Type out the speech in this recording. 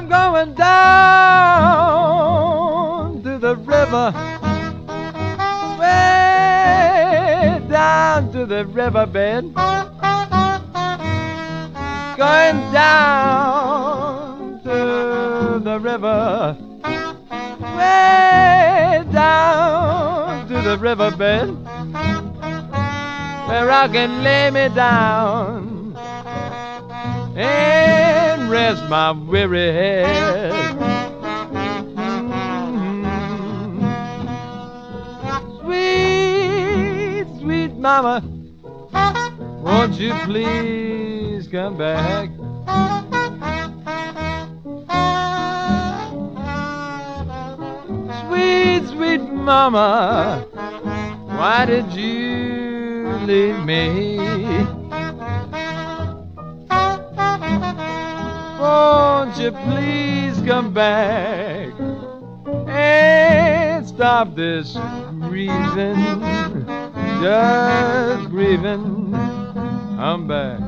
going down to the river, way down to the riverbed, going down to the river, way down to the riverbed, where I can lay me down and rest my weary head. Sweet, sweet mama, won't you please come back? Sweet, sweet mama, why did you leave me? Won't you please come back and stop this grieving, just grieving? I'm back.